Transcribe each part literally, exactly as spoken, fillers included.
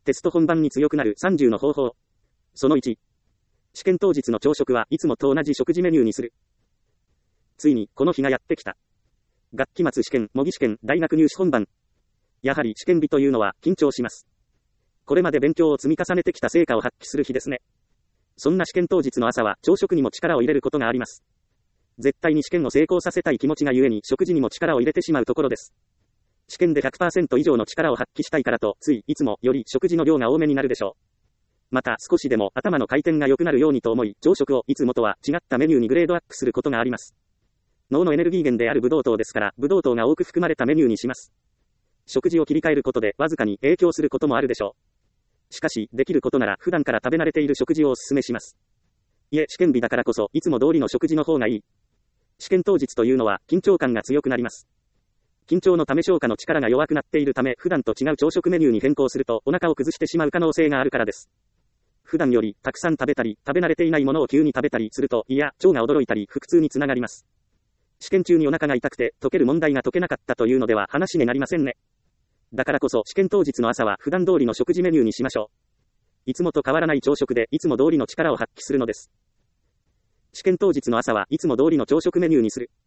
テスト本番に強くなるさんじゅうの方法。そのいち。試験当日の朝食はいつもと同じ食事メニューにする。ついに、この日がやってきた。学期末試験、模擬試験、大学入試本番。やはり試験日というのは緊張します。これまで勉強を積み重ねてきた成果を発揮する日ですね。そんな試験当日の朝は朝食にも力を入れることがあります。絶対に試験を成功させたい気持ちがゆえに食事にも力を入れてしまうところです。試験で ひゃくパーセント 以上の力を発揮したいからと、ついいつもより食事の量が多めになるでしょう。また少しでも頭の回転が良くなるようにと思い、朝食をいつもとは違ったメニューにグレードアップすることがあります。脳のエネルギー源であるブドウ糖ですから、ブドウ糖が多く含まれたメニューにします。食事を切り替えることでわずかに影響することもあるでしょう。しかし、できることなら普段から食べ慣れている食事をお勧めします。いえ、試験日だからこそ、いつも通りの食事の方がいい。試験当日というのは、緊張感が強くなります。緊張のため消化の力が弱くなっているため、普段と違う朝食メニューに変更すると、お腹を崩してしまう可能性があるからです。普段より、たくさん食べたり、食べ慣れていないものを急に食べたりすると、いや、腸が驚いたり、腹痛につながります。試験中にお腹が痛くて、解ける問題が解けなかったというのでは話になりませんね。だからこそ、試験当日の朝は普段通りの食事メニューにしましょう。いつもと変わらない朝食で、いつも通りの力を発揮するのです。試験当日の朝はいつも通りの朝食メニューにする。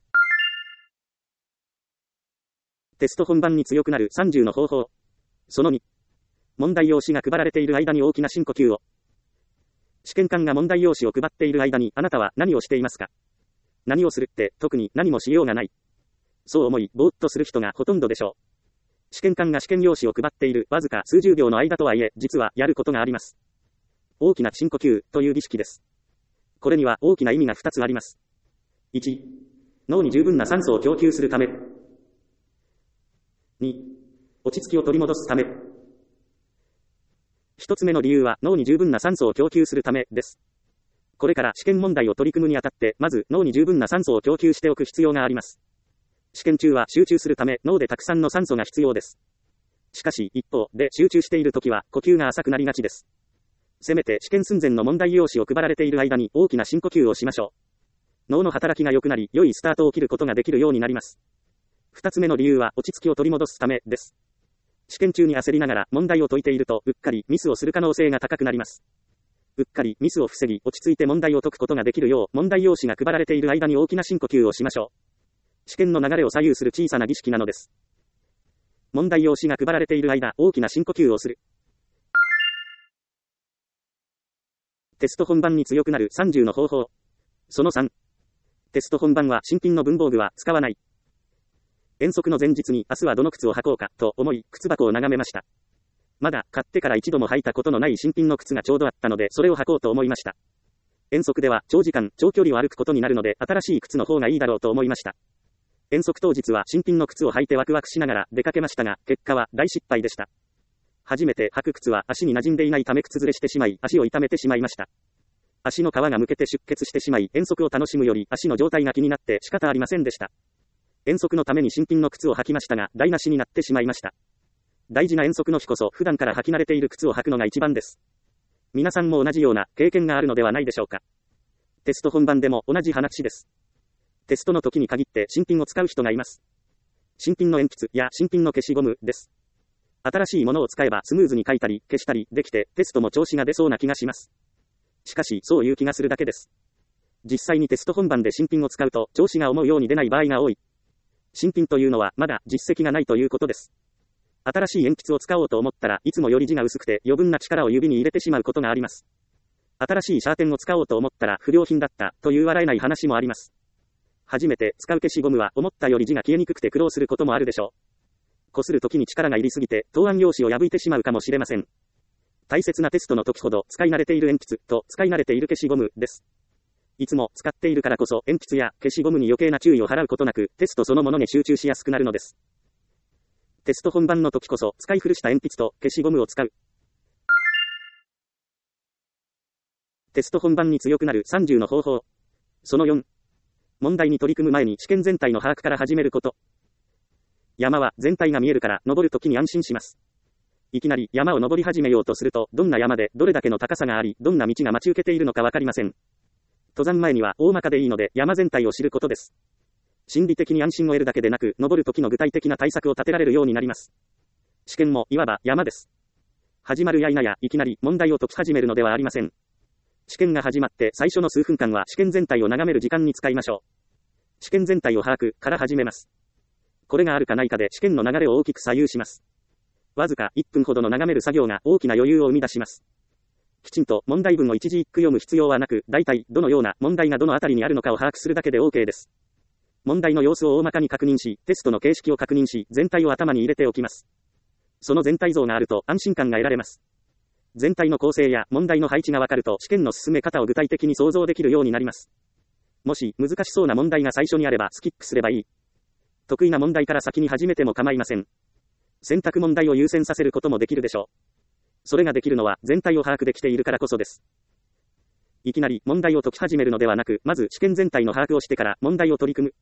テスト本番に強くなるさんじゅうの方法。そのに。問題用紙が配られている間に大きな深呼吸を。試験官が問題用紙を配っている間にあなたは何をしていますか？何をするって特に何もしようがない。そう思い、ぼーっとする人がほとんどでしょう。試験官が試験用紙を配っているわずか数十秒の間とはいえ、実はやることがあります。大きな深呼吸という儀式です。これには大きな意味がふたつあります。いち、脳に十分な酸素を供給するため。に、落ち着きを取り戻すため。一つ目の理由は脳に十分な酸素を供給するためです。これから試験問題を取り組むにあたって、まず脳に十分な酸素を供給しておく必要があります。試験中は集中するため脳でたくさんの酸素が必要です。しかし一方で集中しているときは呼吸が浅くなりがちです。せめて試験寸前の問題用紙を配られている間に大きな深呼吸をしましょう。脳の働きが良くなり良いスタートを切ることができるようになります。二つ目の理由は落ち着きを取り戻すためです。試験中に焦りながら問題を解いているとうっかりミスをする可能性が高くなります。うっかりミスを防ぎ落ち着いて問題を解くことができるよう問題用紙が配られている間に大きな深呼吸をしましょう。試験の流れを左右する小さな儀式なのです。問題用紙が配られている間、大きな深呼吸をする。テスト本番に強くなるさんじゅうの方法。そのさん。テスト本番は新品の文房具は使わない。遠足の前日に明日はどの靴を履こうかと思い、靴箱を眺めました。まだ買ってから一度も履いたことのない新品の靴がちょうどあったので、それを履こうと思いました。遠足では長時間、長距離を歩くことになるので、新しい靴の方がいいだろうと思いました。遠足当日は新品の靴を履いてワクワクしながら出かけましたが、結果は大失敗でした。初めて履く靴は足に馴染んでいないため靴ずれしてしまい、足を痛めてしまいました。足の皮がむけて出血してしまい、遠足を楽しむより足の状態が気になって仕方ありませんでした。遠足のために新品の靴を履きましたが、台無しになってしまいました。大事な遠足の日こそ普段から履き慣れている靴を履くのが一番です。皆さんも同じような経験があるのではないでしょうか。テスト本番でも同じ話です。テストの時に限って新品を使う人がいます。新品の鉛筆や新品の消しゴムです。新しいものを使えばスムーズに書いたり消したりできてテストも調子が出そうな気がします。しかしそういう気がするだけです。実際にテスト本番で新品を使うと調子が思うように出ない場合が多い。新品というのはまだ実績がないということです。新しい鉛筆を使おうと思ったらいつもより字が薄くて余分な力を指に入れてしまうことがあります。新しいシャーペンを使おうと思ったら不良品だったという笑えない話もあります。初めて使う消しゴムは思ったより字が消えにくくて苦労することもあるでしょう。擦るときに力が入りすぎて答案用紙を破いてしまうかもしれません。大切なテストの時ほど使い慣れている鉛筆と使い慣れている消しゴムです。いつも使っているからこそ鉛筆や消しゴムに余計な注意を払うことなくテストそのものに集中しやすくなるのです。テスト本番の時こそ使い古した鉛筆と消しゴムを使う。テスト本番に強くなるさんじゅうの方法。そのよん。問題に取り組む前に試験全体の把握から始めること。山は全体が見えるから登るときに安心します。いきなり山を登り始めようとするとどんな山でどれだけの高さがありどんな道が待ち受けているのかわかりません。登山前には大まかでいいので山全体を知ることです。心理的に安心を得るだけでなく登るときの具体的な対策を立てられるようになります。試験もいわば山です。 始まるや否や、いきなり問題を解き始めるのではありません。試験が始まって最初の数分間は試験全体を眺める時間に使いましょう。試験全体を把握から始めます。これがあるかないかで試験の流れを大きく左右します。わずかいっぷんほどの眺める作業が大きな余裕を生み出します。きちんと問題文を一字一句読む必要はなく、大体どのような問題がどのあたりにあるのかを把握するだけで OK です。問題の様子を大まかに確認し、テストの形式を確認し、全体を頭に入れておきます。その全体像があると安心感が得られます。全体の構成や問題の配置がわかると試験の進め方を具体的に想像できるようになります。もし難しそうな問題が最初にあればスキップすればいい。得意な問題から先に始めても構いません。選択問題を優先させることもできるでしょう。それができるのは全体を把握できているからこそです。いきなり問題を解き始めるのではなく、まず試験全体の把握をしてから問題を取り組む。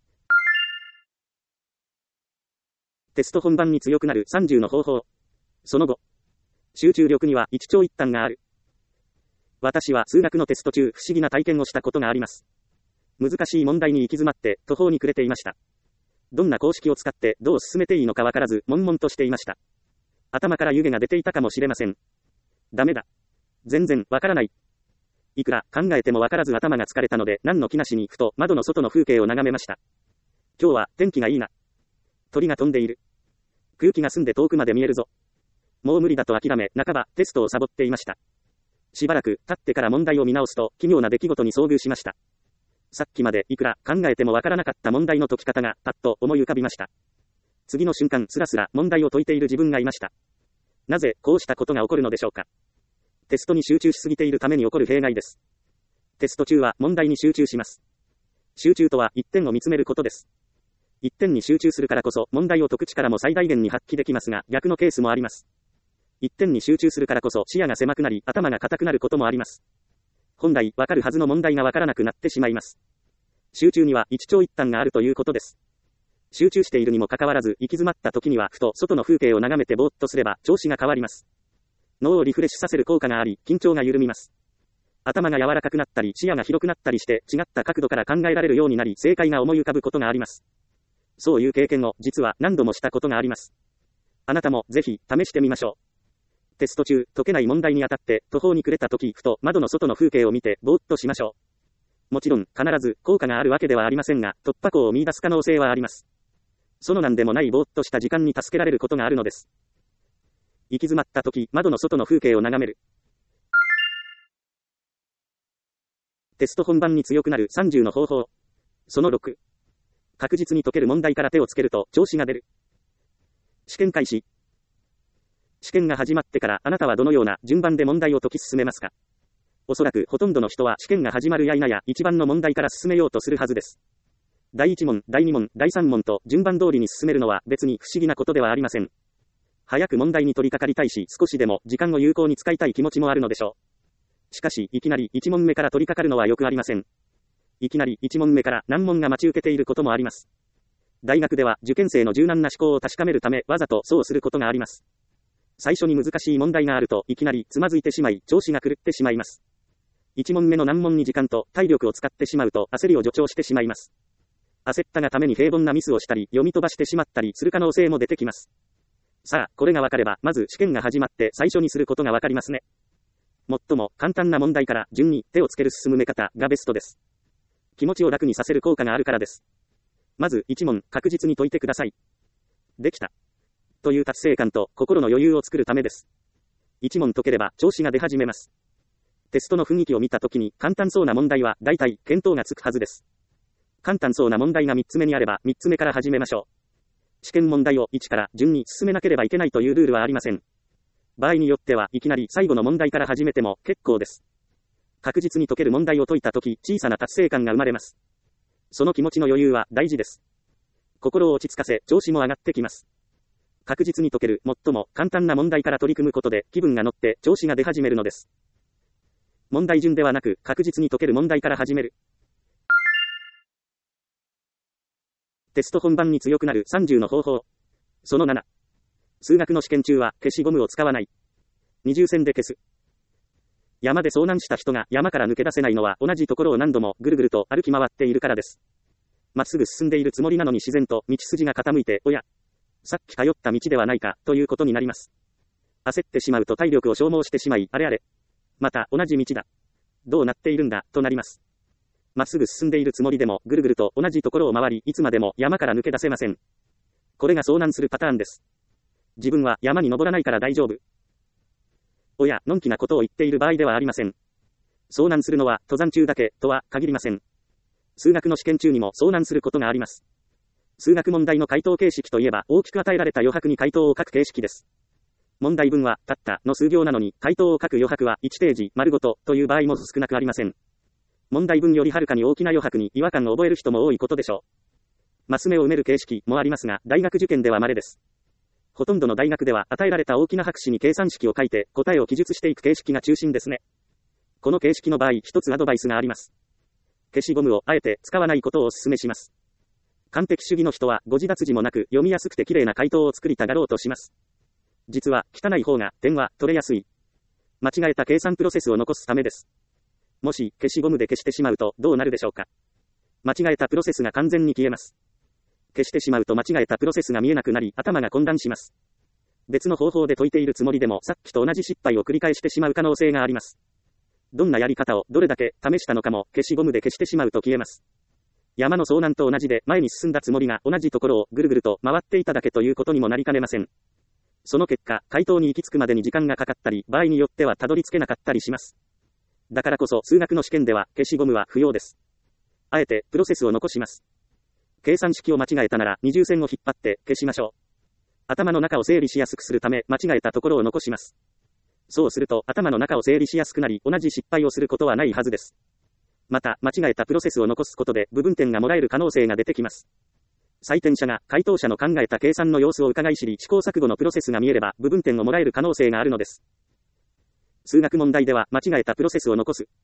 テスト本番に強くなるさんじゅうの方法。その後。集中力には一長一短がある。私は数学のテスト中不思議な体験をしたことがあります。難しい問題に行き詰まって途方に暮れていました。どんな公式を使ってどう進めていいのかわからず悶々としていました。頭から湯気が出ていたかもしれません。ダメだ。全然わからない。いくら考えてもわからず頭が疲れたので何の気なしにふと窓の外の風景を眺めました。今日は天気がいいな。鳥が飛んでいる。空気が澄んで遠くまで見えるぞ。もう無理だと諦め、半ばテストをサボっていました。しばらく経ってから問題を見直すと奇妙な出来事に遭遇しました。さっきまでいくら考えてもわからなかった問題の解き方がパッと思い浮かびました。次の瞬間スラスラ問題を解いている自分がいました。なぜこうしたことが起こるのでしょうか。テストに集中しすぎているために起こる弊害です。テスト中は問題に集中します。集中とは一点を見つめることです。一点に集中するからこそ問題を解く力も最大限に発揮できますが、逆のケースもあります。一点に集中するからこそ視野が狭くなり頭が硬くなることもあります。本来わかるはずの問題がわからなくなってしまいます。集中には一長一短があるということです。集中しているにもかかわらず行き詰まった時にはふと外の風景を眺めてぼーっとすれば調子が変わります。脳をリフレッシュさせる効果があり緊張が緩みます。頭が柔らかくなったり視野が広くなったりして違った角度から考えられるようになり正解が思い浮かぶことがあります。そういう経験を実は何度もしたことがあります。あなたもぜひ試してみましょう。テスト中、解けない問題にあたって途方に暮れた時、ふと窓の外の風景を見てぼーっとしましょう。もちろん、必ず効果があるわけではありませんが、突破口を見出す可能性はあります。そのなんでもないぼーっとした時間に助けられることがあるのです。行き詰まった時、窓の外の風景を眺める。テスト本番に強くなるさんじゅうの方法。そのろく。確実に解ける問題から手をつけると調子が出る。試験開始。試験が始まってからあなたはどのような順番で問題を解き進めますか。おそらくほとんどの人は試験が始まるや否や一番の問題から進めようとするはずです。だいいち問、だいに問、だいさん問と順番通りに進めるのは別に不思議なことではありません。早く問題に取り掛かりたいし少しでも時間を有効に使いたい気持ちもあるのでしょう。しかしいきなりいち問目から取り掛かるのはよくありません。いきなりいち問目から難問が待ち受けていることもあります。大学では受験生の柔軟な思考を確かめるためわざとそうすることがあります。最初に難しい問題があるといきなりつまずいてしまい調子が狂ってしまいます。いち問目の難問に時間と体力を使ってしまうと焦りを助長してしまいます。焦ったがために平凡なミスをしたり読み飛ばしてしまったりする可能性も出てきます。さあ、これがわかればまず試験が始まって最初にすることがわかりますね。最も簡単な問題から順に手をつける進め方がベストです。気持ちを楽にさせる効果があるからです。まずいち問確実に解いてください。できた。という達成感と心の余裕を作るためです。いち問解ければ調子が出始めます。テストの雰囲気を見たときに簡単そうな問題は大体見当がつくはずです。簡単そうな問題がみっつめにあればみっつめから始めましょう。試験問題をいちから順に進めなければいけないというルールはありません。場合によってはいきなり最後の問題から始めても結構です。確実に解ける問題を解いたとき小さな達成感が生まれます。その気持ちの余裕は大事です。心を落ち着かせ調子も上がってきます。確実に解ける最も簡単な問題から取り組むことで気分が乗って調子が出始めるのです。問題順ではなく確実に解ける問題から始める。テスト本番に強くなるさんじゅうの方法。そのなな。数学の試験中は消しゴムを使わない。二重線で消す。山で遭難した人が山から抜け出せないのは同じところを何度もぐるぐると歩き回っているからです。まっすぐ進んでいるつもりなのに自然と道筋が傾いて、おや、さっき通った道ではないか、ということになります。 焦ってしまうと体力を消耗してしまい、あれあれ。また同じ道だ。どうなっているんだ、となります。まっすぐ進んでいるつもりでも、ぐるぐると同じところを回り、いつまでも山から抜け出せません。これが遭難するパターンです。自分は山に登らないから大丈夫。おや、のんきなことを言っている場合ではありません。遭難するのは登山中だけとは限りません。数学の試験中にも遭難することがあります。数学問題の回答形式といえば、大きく与えられた余白に回答を書く形式です。問題文は、たったの数行なのに、回答を書く余白はいちページ丸ごとという場合も少なくありません。問題文よりはるかに大きな余白に違和感を覚える人も多いことでしょう。マス目を埋める形式もありますが、大学受験では稀です。ほとんどの大学では、与えられた大きな白紙に計算式を書いて、答えを記述していく形式が中心ですね。この形式の場合、一つアドバイスがあります。消しゴムをあえて使わないことをお勧めします。完璧主義の人は誤字脱字もなく読みやすくて綺麗な回答を作りたがろうとします。実は汚い方が点は取れやすい。間違えた計算プロセスを残すためです。もし消しゴムで消してしまうとどうなるでしょうか。間違えたプロセスが完全に消えます。消してしまうと間違えたプロセスが見えなくなり頭が混乱します。別の方法で解いているつもりでもさっきと同じ失敗を繰り返してしまう可能性があります。どんなやり方をどれだけ試したのかも消しゴムで消してしまうと消えます。山の遭難と同じで前に進んだつもりが同じところをぐるぐると回っていただけということにもなりかねません。その結果、回答に行き着くまでに時間がかかったり、場合によってはたどり着けなかったりします。だからこそ数学の試験では消しゴムは不要です。あえてプロセスを残します。計算式を間違えたなら二重線を引っ張って消しましょう。頭の中を整理しやすくするため間違えたところを残します。そうすると頭の中を整理しやすくなり同じ失敗をすることはないはずです。また、間違えたプロセスを残すことで部分点がもらえる可能性が出てきます。採点者が回答者の考えた計算の様子を伺い知り試行錯誤のプロセスが見えれば部分点をもらえる可能性があるのです。数学問題では間違えたプロセスを残す。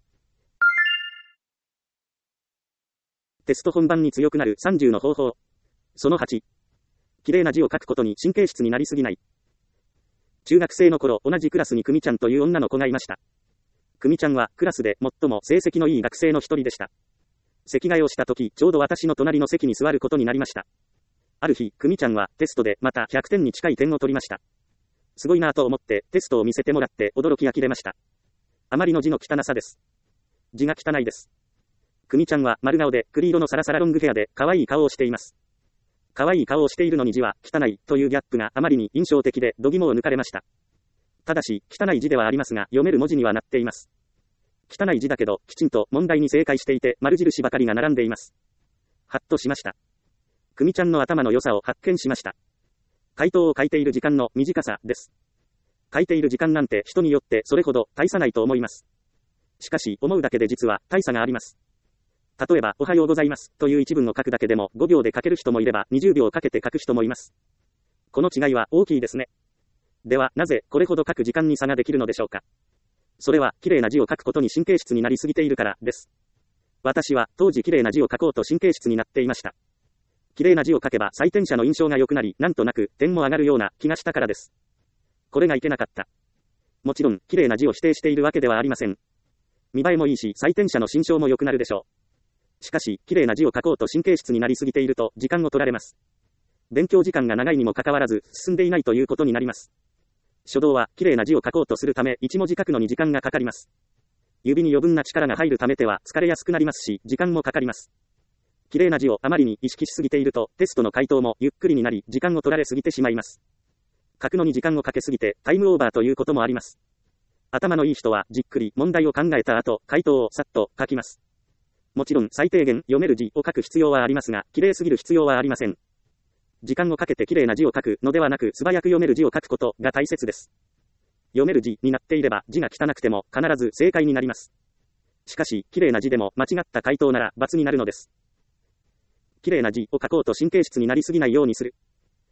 テスト本番に強くなるさんじゅうの方法。そのはち。綺麗な字を書くことに神経質になりすぎない。中学生の頃、同じクラスに久美ちゃんという女の子がいました。久美ちゃんはクラスで最も成績のいい学生の一人でした。席替えをした時、ちょうど私の隣の席に座ることになりました。ある日、久美ちゃんはテストでまたひゃくてんに近い点を取りました。すごいなぁと思ってテストを見せてもらって驚き呆れました。あまりの字の汚さです。字が汚いです。久美ちゃんは丸顔で栗色のサラサラロングヘアで可愛い顔をしています。可愛い顔をしているのに字は汚いというギャップがあまりに印象的で度肝を抜かれました。ただし、汚い字ではありますが、読める文字にはなっています。汚い字だけど、きちんと問題に正解していて、丸印ばかりが並んでいます。はっとしました。久美ちゃんの頭の良さを発見しました。回答を書いている時間の短さです。書いている時間なんて人によってそれほど大差ないと思います。しかし、思うだけで実は大差があります。例えば、おはようございますという一文を書くだけでもごびょうで書ける人もいればにじゅうびょうかけて書く人もいます。この違いは大きいですね。では、なぜこれほど書く時間に差ができるのでしょうか。それは、綺麗な字を書くことに神経質になりすぎているからです。私は、当時綺麗な字を書こうと神経質になっていました。綺麗な字を書けば採点者の印象が良くなり、なんとなく点も上がるような気がしたからです。これがいけなかった。もちろん、綺麗な字を否定しているわけではありません。見栄えもいいし、採点者の心象も良くなるでしょう。しかし、綺麗な字を書こうと神経質になりすぎていると、時間を取られます。勉強時間が長いにもかかわらず、進んでいないということになります。書道は、綺麗な字を書こうとするため、一文字書くのに時間がかかります。指に余分な力が入るため手は疲れやすくなりますし、時間もかかります。綺麗な字をあまりに意識しすぎていると、テストの回答もゆっくりになり、時間を取られすぎてしまいます。書くのに時間をかけすぎて、タイムオーバーということもあります。頭のいい人は、じっくり問題を考えた後、回答をさっと書きます。もちろん、最低限読める字を書く必要はありますが、綺麗すぎる必要はありません。時間をかけて綺麗な字を書くのではなく、素早く読める字を書くことが大切です。読める字になっていれば、字が汚くても必ず正解になります。しかし、綺麗な字でも間違った回答なら罰になるのです。綺麗な字を書こうと神経質になりすぎないようにする。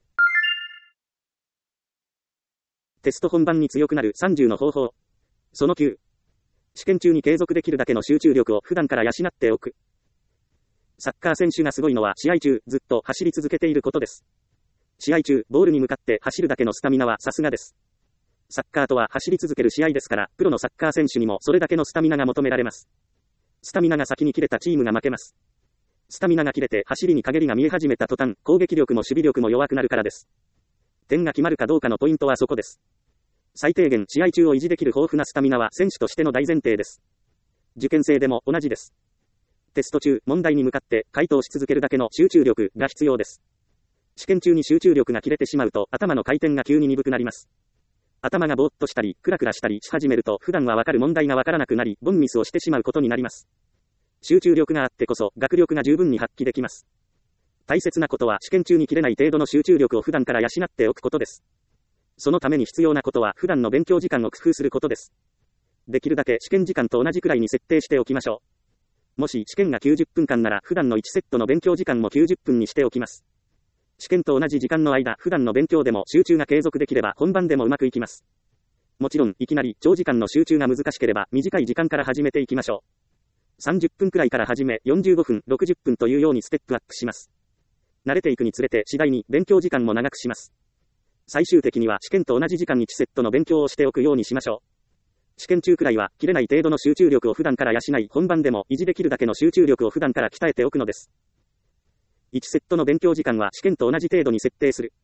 テスト本番に強くなるさんじゅうの方法。そのきゅう。試験中に継続できるだけの集中力を普段から養っておく。サッカー選手がすごいのは試合中ずっと走り続けていることです。試合中、ボールに向かって走るだけのスタミナはさすがです。サッカーとは走り続ける試合ですから、プロのサッカー選手にもそれだけのスタミナが求められます。スタミナが先に切れたチームが負けます。スタミナが切れて走りに陰りが見え始めた途端、攻撃力も守備力も弱くなるからです。点が決まるかどうかのポイントはそこです。 最低限試合中を維持できる豊富なスタミナは選手としての大前提です。受験生でも同じです。テスト中、問題に向かって回答し続けるだけの集中力が必要です。試験中に集中力が切れてしまうと頭の回転が急に鈍くなります。頭がぼーっとしたり、クラクラしたりし始めると普段はわかる問題がわからなくなり、ボンミスをしてしまうことになります。集中力があってこそ学力が十分に発揮できます。大切なことは試験中に切れない程度の集中力を普段から養っておくことです。そのために必要なことは普段の勉強時間を工夫することです。できるだけ試験時間と同じくらいに設定しておきましょう。もし試験がきゅうじゅっぷんかんなら普段のいちセットの勉強時間もきゅうじゅっぷんにしておきます。試験と同じ時間の間、普段の勉強でも集中が継続できれば本番でもうまくいきます。もちろん、いきなり長時間の集中が難しければ短い時間から始めていきましょう。さんじゅっぷんくらいから始め、よんじゅうごふん、ろくじゅっぷんというようにステップアップします。慣れていくにつれて次第に勉強時間も長くします。最終的には試験と同じ時間いちセットの勉強をしておくようにしましょう。試験中くらいは切れない程度の集中力を普段から養い、本番でも維持できるだけの集中力を普段から鍛えておくのです。いちセットの勉強時間は試験と同じ程度に設定する。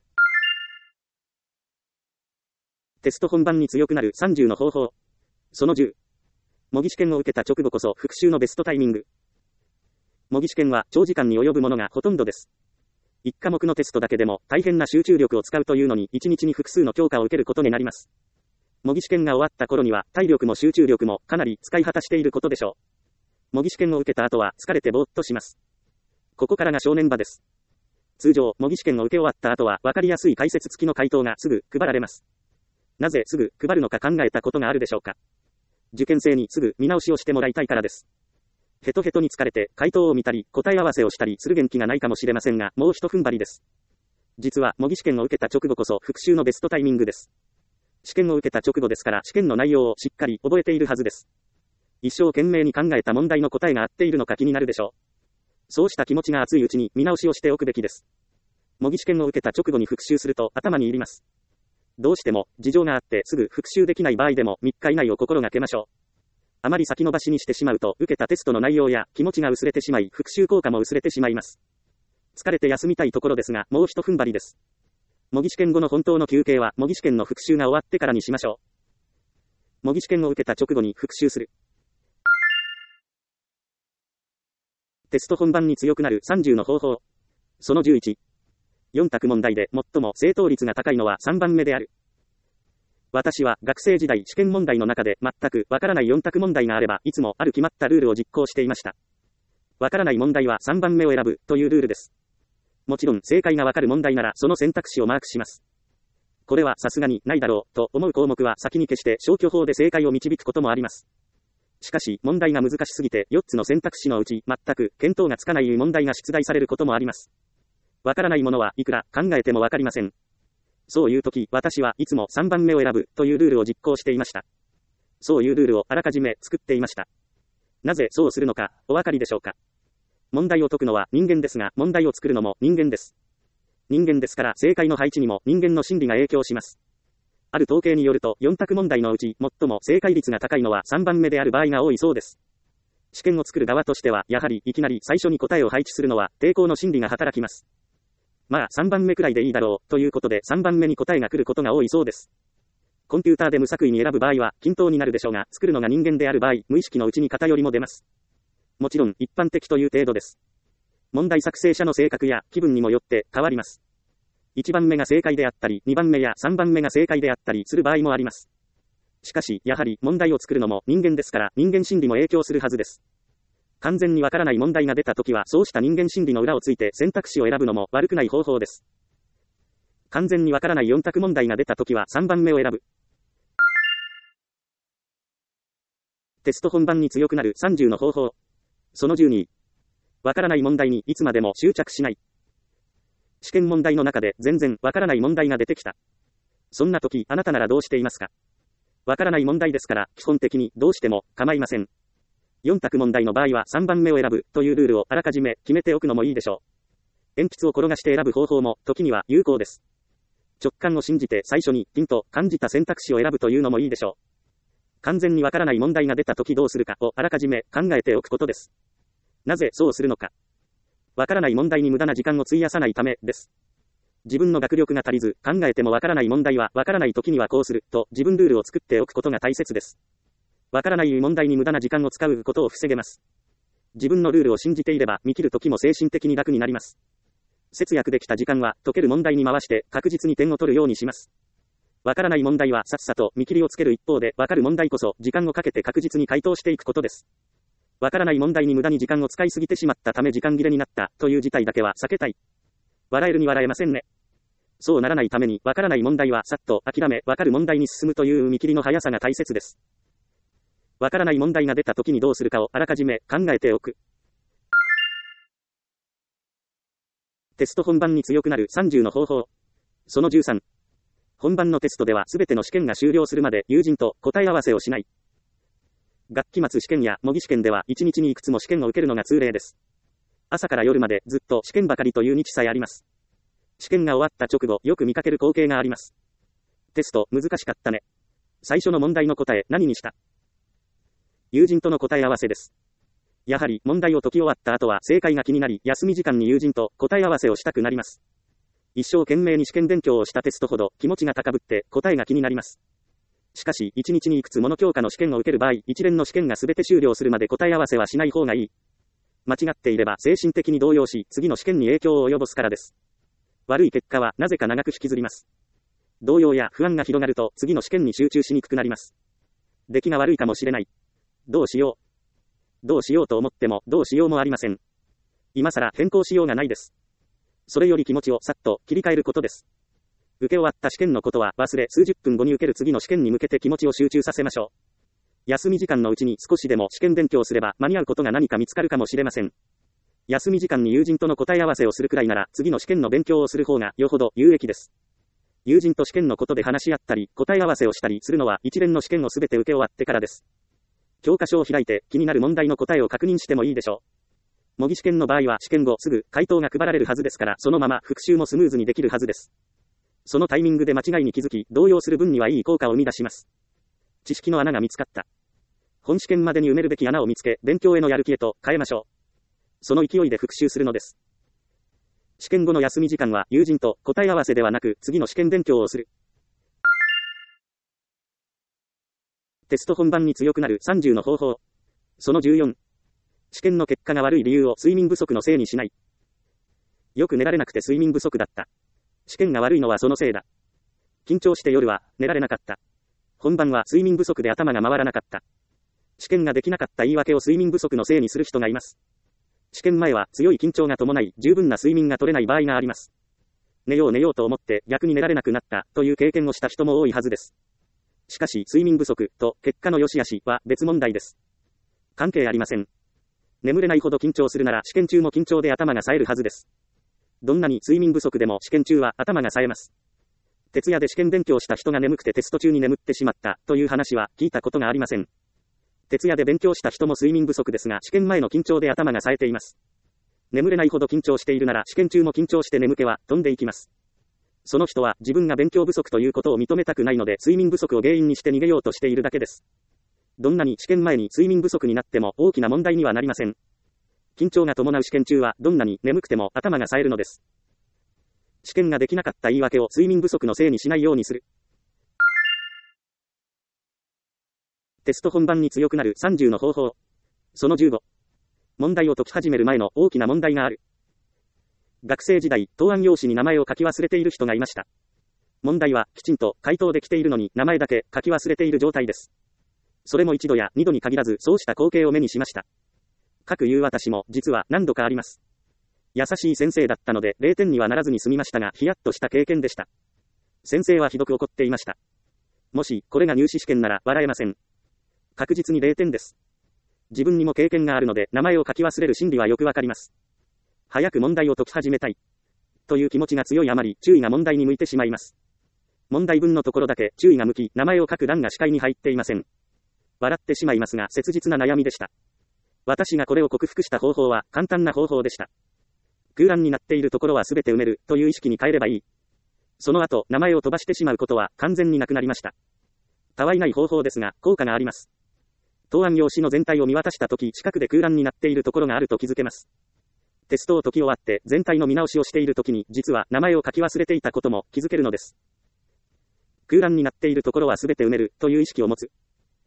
テスト本番に強くなるさんじゅうの方法。そのじゅう。模擬試験を受けた直後こそ復習のベストタイミング。模擬試験は長時間に及ぶものがほとんどです。いち科目のテストだけでも大変な集中力を使うというのにいちにちに複数の教科を受けることになります。模擬試験が終わった頃には体力も集中力もかなり使い果たしていることでしょう。模擬試験を受けた後は疲れてぼーっとします。ここからが正念場です。通常、模擬試験を受け終わった後は分かりやすい解説付きの回答がすぐ配られます。なぜすぐ配るのか考えたことがあるでしょうか。受験生にすぐ見直しをしてもらいたいからです。ヘトヘトに疲れて回答を見たり答え合わせをしたりする元気がないかもしれませんが、もう一踏ん張りです。実は模擬試験を受けた直後こそ復習のベストタイミングです。試験を受けた直後ですから試験の内容をしっかり覚えているはずです。一生懸命に考えた問題の答えが合っているのか気になるでしょう。そうした気持ちが熱いうちに見直しをしておくべきです。模擬試験を受けた直後に復習すると頭に入ります。どうしても事情があってすぐ復習できない場合でもみっか以内を心がけましょう。あまり先延ばしにしてしまうと受けたテストの内容や気持ちが薄れてしまい復習効果も薄れてしまいます。疲れて休みたいところですがもう一踏ん張りです。模擬試験後の本当の休憩は模擬試験の復習が終わってからにしましょう。模擬試験を受けた直後に復習する。テスト本番に強くなるさんじゅうの方法。そのじゅういち。よん択問題で最も正答率が高いのはさんばんめである。私は学生時代試験問題の中で全くわからないよん択問題があればいつもある決まったルールを実行していました。わからない問題はさんばんめを選ぶというルールです。もちろん正解がわかる問題ならその選択肢をマークします。これはさすがにないだろうと思う項目は先に消して消去法で正解を導くこともあります。しかし、問題が難しすぎてよっつの選択肢のうち全く見当がつかない問題が出題されることもあります。わからないものはいくら考えてもわかりません。そういう時、私はいつもさんばんめを選ぶというルールを実行していました。そういうルールをあらかじめ作っていました。なぜそうするのか、お分かりでしょうか。問題を解くのは人間ですが、問題を作るのも人間です。人間ですから正解の配置にも人間の心理が影響します。ある統計によるとよん択問題のうち最も正解率が高いのはさんばんめである場合が多いそうです。試験を作る側としてはやはりいきなり最初に答えを配置するのは抵抗の心理が働きます。まあさんばんめくらいでいいだろうということでさんばんめに答えが来ることが多いそうです。コンピューターで無作為に選ぶ場合は均等になるでしょうが、作るのが人間である場合、無意識のうちに偏りも出ます。もちろん一般的という程度です。問題作成者の性格や気分にもよって変わります。いちばんめが正解であったり、にばんめやさんばんめが正解であったりする場合もあります。しかし、やはり問題を作るのも人間ですから、人間心理も影響するはずです。完全にわからない問題が出たときは、そうした人間心理の裏をついて選択肢を選ぶのも悪くない方法です。完全にわからないよん択問題が出たときはさんばんめを選ぶ。テスト本番に強くなるさんじゅうの方法。そのじゅうに。わからない問題にいつまでも執着しない。試験問題の中で全然わからない問題が出てきた。そんな時、あなたならどうしていますか？わからない問題ですから、基本的にどうしても構いません。よん択問題の場合はさんばんめを選ぶというルールをあらかじめ決めておくのもいいでしょう。鉛筆を転がして選ぶ方法も時には有効です。直感を信じて最初にピンと感じた選択肢を選ぶというのもいいでしょう。完全にわからない問題が出た時どうするかをあらかじめ考えておくことです。なぜそうするのか。わからない問題に無駄な時間を費やさないためです。 自分の学力が足りず、考えてもわからない問題は、わからない時にはこうする、と自分ルールを作っておくことが大切です。わからない問題に無駄な時間を使うことを防げます。自分のルールを信じていれば、見切る時も精神的に楽になります。節約できた時間は、解ける問題に回して、確実に点を取るようにします。わからない問題はさっさと見切りをつける一方で、わかる問題こそ時間をかけて確実に回答していくことです。わからない問題に無駄に時間を使いすぎてしまったため時間切れになったという事態だけは避けたい。笑えるに笑えませんね。そうならないために、わからない問題はさっと諦め、わかる問題に進むという見切りの速さが大切です。わからない問題が出た時にどうするかをあらかじめ考えておく。テスト本番に強くなるさんじゅうの方法。そのじゅうさん。本番のテストではすべての試験が終了するまで友人と答え合わせをしない。学期末試験や模擬試験ではいちにちにいくつも試験を受けるのが通例です。朝から夜までずっと試験ばかりという日さえあります。試験が終わった直後よく見かける光景があります。テスト難しかったね。最初の問題の答え何にした？友人との答え合わせです。やはり問題を解き終わった後は正解が気になり、休み時間に友人と答え合わせをしたくなります。一生懸命に試験勉強をしたテストほど気持ちが高ぶって答えが気になります。しかしいちにちにいくつもの教科の試験を受ける場合、一連の試験がすべて終了するまで答え合わせはしない方がいい。間違っていれば精神的に動揺し、次の試験に影響を及ぼすからです。悪い結果はなぜか長く引きずります。動揺や不安が広がると次の試験に集中しにくくなります。出来が悪いかもしれない。どうしよう。どうしようと思ってもどうしようもありません。今更変更しようがないです。それより気持ちをさっと切り替えることです。受け終わった試験のことは忘れ、数十分後に受ける次の試験に向けて気持ちを集中させましょう。休み時間のうちに少しでも試験勉強すれば間に合うことが何か見つかるかもしれません。休み時間に友人との答え合わせをするくらいなら次の試験の勉強をする方がよほど有益です。友人と試験のことで話し合ったり答え合わせをしたりするのは一連の試験をすべて受け終わってからです。教科書を開いて気になる問題の答えを確認してもいいでしょう。模擬試験の場合は試験後すぐ回答が配られるはずですから、そのまま復習もスムーズにできるはずです。そのタイミングで間違いに気づき動揺する分にはいい効果を生み出します。知識の穴が見つかった。本試験までに埋めるべき穴を見つけ、勉強へのやる気へと変えましょう。その勢いで復習するのです。試験後の休み時間は友人と答え合わせではなく次の試験勉強をする。テスト本番に強くなるさんじゅうの方法。そのじゅうよん。試験の結果が悪い理由を睡眠不足のせいにしない。よく寝られなくて睡眠不足だった。試験が悪いのはそのせいだ。緊張して夜は寝られなかった。本番は睡眠不足で頭が回らなかった。試験ができなかった言い訳を睡眠不足のせいにする人がいます。試験前は強い緊張が伴い十分な睡眠が取れない場合があります。寝よう寝ようと思って逆に寝られなくなったという経験をした人も多いはずです。しかし睡眠不足と結果の良し悪しは別問題です。関係ありません。眠れないほど緊張するなら試験中も緊張で頭が冴えるはずです。どんなに睡眠不足でも試験中は頭が冴えます。徹夜で試験勉強した人が眠くてテスト中に眠ってしまったという話は聞いたことがありません。徹夜で勉強した人も睡眠不足ですが試験前の緊張で頭が冴えています。眠れないほど緊張しているなら試験中も緊張して眠気は飛んでいきます。その人は自分が勉強不足ということを認めたくないので睡眠不足を原因にして逃げようとしているだけです。どんなに試験前に睡眠不足になっても大きな問題にはなりません。緊張が伴う試験中はどんなに眠くても頭が冴えるのです。試験ができなかった言い訳を睡眠不足のせいにしないようにする。テスト本番に強くなるさんじゅうの方法。そのじゅうご。問題を解き始める前の大きな問題がある。学生時代、答案用紙に名前を書き忘れている人がいました。問題はきちんと回答できているのに名前だけ書き忘れている状態です。それも一度や二度に限らずそうした光景を目にしました。かくいう私も実は何度かあります。優しい先生だったのでれいてんにはならずに済みましたがヒヤッとした経験でした。先生はひどく怒っていました。もしこれが入試試験なら笑えません。確実にれいてんです。自分にも経験があるので名前を書き忘れる心理はよくわかります。早く問題を解き始めたいという気持ちが強いあまり注意が問題に向いてしまいます。問題文のところだけ注意が向き名前を書く欄が視界に入っていません。笑ってしまいますが切実な悩みでした。私がこれを克服した方法は簡単な方法でした。空欄になっているところはすべて埋めるという意識に変えればいい。その後名前を飛ばしてしまうことは完全になくなりました。たわいない方法ですが効果があります。答案用紙の全体を見渡したとき近くで空欄になっているところがあると気づけます。 テストを解き終わって全体の見直しをしているときに実は名前を書き忘れていたことも気づけるのです。空欄になっているところはすべて埋めるという意識を持つ。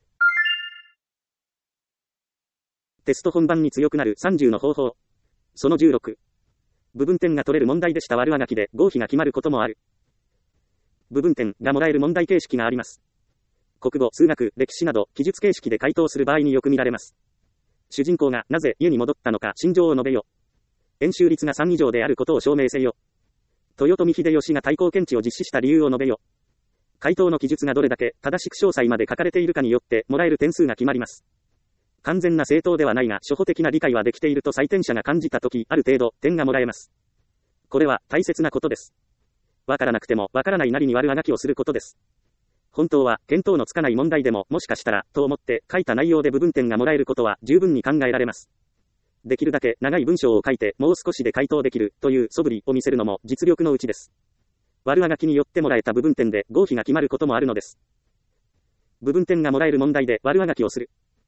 テスト本番に強くなるさんじゅうの方法。そのじゅうろく。部分点が取れる問題でした悪あがきで合否が決まることもある。部分点がもらえる問題形式があります。国語、数学、歴史など記述形式で回答する場合によく見られます。主人公がなぜ家に戻ったのか心情を述べよ。円周率がさん以上であることを証明せよ。豊臣秀吉が対抗検地を実施した理由を述べよ。回答の記述がどれだけ正しく詳細まで書かれているかによってもらえる点数が決まります。完全な正答ではないが初歩的な理解はできていると採点者が感じたときある程度点がもらえます。これは大切なことです。わからなくてもわからないなりに悪あがきをすることです。本当は見当のつかない問題でももしかしたらと思って書いた内容で部分点がもらえることは十分に考えられます。できるだけ長い文章を書いてもう少しで回答できるという素振りを見せるのも実力のうちです。悪あがきによってもらえた部分点で合否が決まることもあるのです。部分点がもらえる問題で悪あがきをする。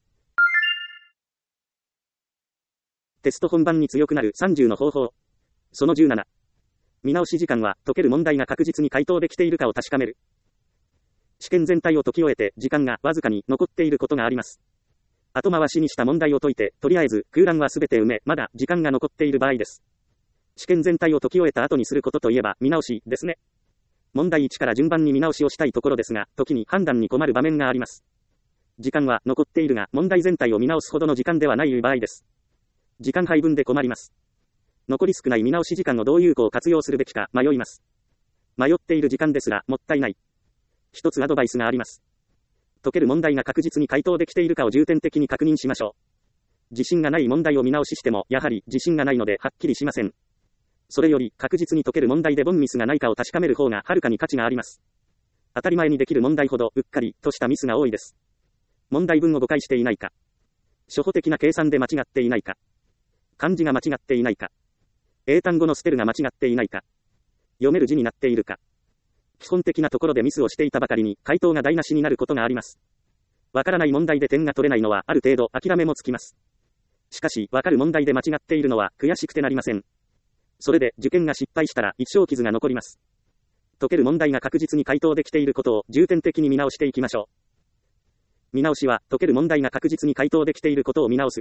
テスト本番に強くなるさんじゅうの方法。そのじゅうなな。見直し時間は解ける問題が確実に回答できているかを確かめる。試験全体を解き終えて時間がわずかに残っていることがあります。後回しにした問題を解いて、とりあえず空欄はすべて埋め、まだ時間が残っている場合です。試験全体を解き終えた後にすることといえば見直しですね。問題いちから順番に見直しをしたいところですが、時に判断に困る場面があります。時間は残っているが、問題全体を見直すほどの時間ではない場合です。時間配分で困ります。残り少ない見直し時間をどう有効活用するべきか迷います。迷っている時間ですらもったいない。一つアドバイスがあります。解ける問題が確実に回答できているかを重点的に確認しましょう。自信がない問題を見直ししても、やはり自信がないのではっきりしません。それより確実に解ける問題でボンミスがないかを確かめる方がはるかに価値があります。当たり前にできる問題ほどうっかりとしたミスが多いです。問題文を誤解していないか。初歩的な計算で間違っていないか。漢字が間違っていないか。英単語のスペルが間違っていないか。読める字になっているか。基本的なところでミスをしていたばかりに回答が台無しになることがあります。わからない問題で点が取れないのはある程度諦めもつきます。しかし、わかる問題で間違っているのは悔しくてなりません。それで受験が失敗したら一生傷が残ります。解ける問題が確実に回答できていることを重点的に見直していきましょう。見直しは解ける問題が確実に回答できていることを見直す。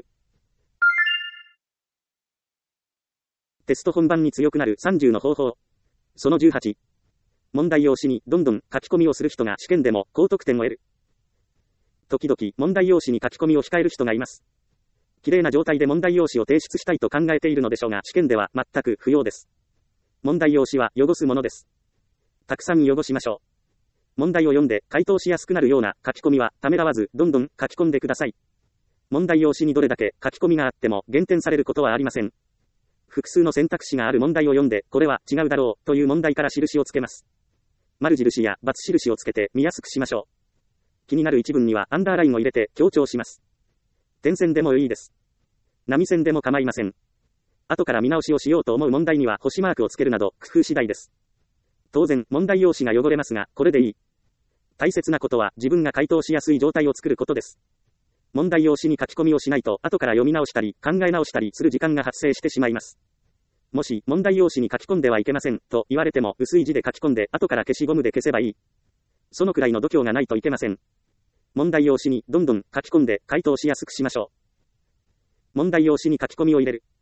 テスト本番に強くなるさんじゅうの方法。そのじゅうはち。問題用紙にどんどん書き込みをする人が試験でも高得点を得る。時々問題用紙に書き込みを控える人がいます。綺麗な状態で問題用紙を提出したいと考えているのでしょうが、試験では全く不要です。問題用紙は汚すものです。たくさん汚しましょう。問題を読んで回答しやすくなるような書き込みはためらわずどんどん書き込んでください。問題用紙にどれだけ書き込みがあっても減点されることはありません。複数の選択肢がある問題を読んで、これは違うだろうという問題から印をつけます。丸印や×印をつけて見やすくしましょう。気になる一文にはアンダーラインを入れて強調します。点線でもいいです。波線でも構いません。後から見直しをしようと思う問題には星マークをつけるなど工夫次第です。当然問題用紙が汚れますが、これでいい。大切なことは自分が回答しやすい状態を作ることです。問題用紙に書き込みをしないと後から読み直したり考え直したりする時間が発生してしまいます。もし問題用紙に書き込んではいけませんと言われても薄い字で書き込んで後から消しゴムで消せばいい。そのくらいの度胸がないといけません。問題用紙にどんどん書き込んで回答しやすくしましょう。問題用紙に書き込みを入れる。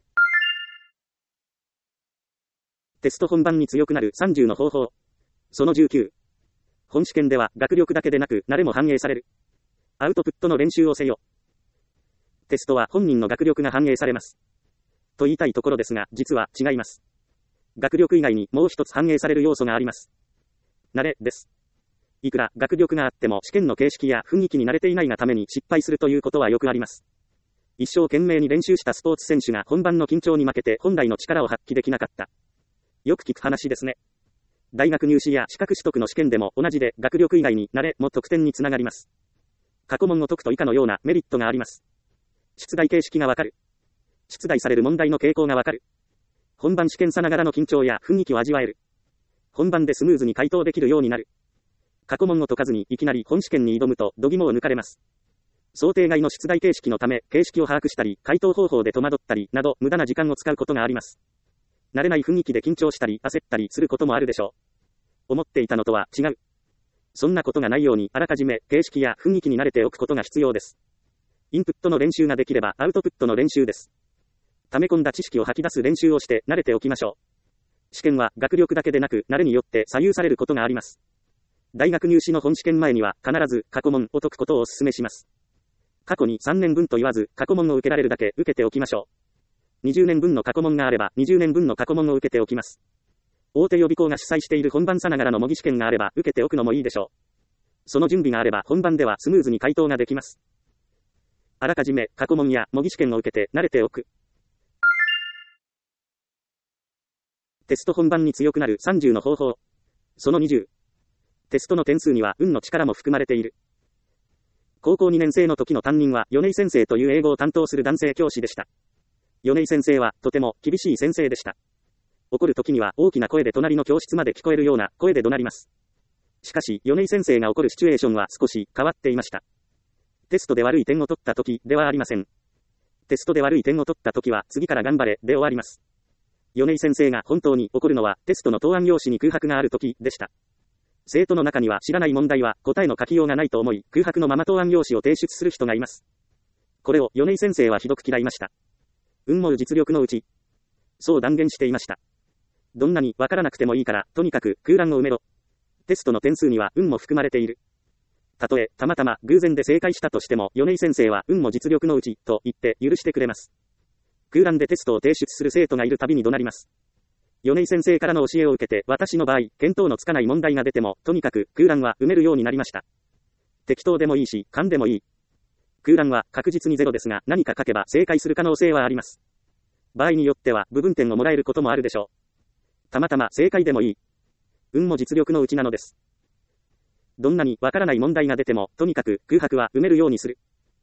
テスト本番に強くなるさんじゅうの方法。そのじゅうきゅう。本試験では学力だけでなく慣れも反映される。アウトプットの練習をせよ。テストは本人の学力が反映されます。と言いたいところですが、実は違います。学力以外にもう一つ反映される要素があります。慣れです。いくら学力があっても試験の形式や雰囲気に慣れていないがために失敗するということはよくあります。一生懸命に練習したスポーツ選手が本番の緊張に負けて本来の力を発揮できなかった。よく聞く話ですね。大学入試や資格取得の試験でも同じで学力以外に慣れも得点につながります。過去問を解くと以下のようなメリットがあります。出題形式がわかる。出題される問題の傾向がわかる。本番試験さながらの緊張や雰囲気を味わえる。本番でスムーズに回答できるようになる。過去問を解かずにいきなり本試験に挑むと度肝を抜かれます。 想定外の出題形式のため、形式を把握したり、回答方法で戸惑ったり、など、無駄な時間を使うことがあります。慣れない雰囲気で緊張したり、焦ったりすることもあるでしょう。思っていたのとは違う。そんなことがないように、あらかじめ、形式や雰囲気に慣れておくことが必要です。インプットの練習ができれば、アウトプットの練習です。溜め込んだ知識を吐き出す練習をして、慣れておきましょう。試験は、学力だけでなく、慣れによって左右されることがあります。大学入試の本試験前には、必ず、過去問を解くことをお勧めします。過去にさんねんぶんと言わず、過去問を受けられるだけ受けておきましょう。にじゅうねんぶんの過去問があれば、にじゅうねんぶんの過去問を受けておきます。大手予備校が主催している本番さながらの模擬試験があれば、受けておくのもいいでしょう。その準備があれば、本番ではスムーズに回答ができます。あらかじめ、過去問や模擬試験を受けて、慣れておく。テスト本番に強くなるさんじゅうの方法。そのにじゅう。テストの点数には運の力も含まれている。高校にねん生の時の担任は、米井先生という英語を担当する男性教師でした。米井先生は、とても厳しい先生でした。怒る時には大きな声で隣の教室まで聞こえるような声で怒鳴ります。しかし、米井先生が怒るシチュエーションは少し変わっていました。テストで悪い点を取った時ではありません。テストで悪い点を取った時は、次から頑張れで終わります。米井先生が本当に怒るのは、テストの答案用紙に空白がある時でした。生徒の中には知らない問題は答えの書きようがないと思い、空白のまま答案用紙を提出する人がいます。これを米井先生はひどく嫌いました。運も実力のうち。そう断言していました。どんなにわからなくてもいいから、とにかく空欄を埋めろ。テストの点数には運も含まれている。たとえ、たまたま偶然で正解したとしても、米井先生は運も実力のうち、と言って許してくれます。空欄でテストを提出する生徒がいるたびに怒鳴ります。米井先生からの教えを受けて、私の場合、見当のつかない問題が出ても、とにかく空欄は埋めるようになりました。適当でもいいし、勘でもいい。空欄は確実にゼロですが、何か書けば正解する可能性はあります。場合によっては部分点をもらえることもあるでしょう。たまたま正解でもいい。運も実力のうちなのです。どんなにわからない問題が出ても、とにかく空白は埋めるようにする。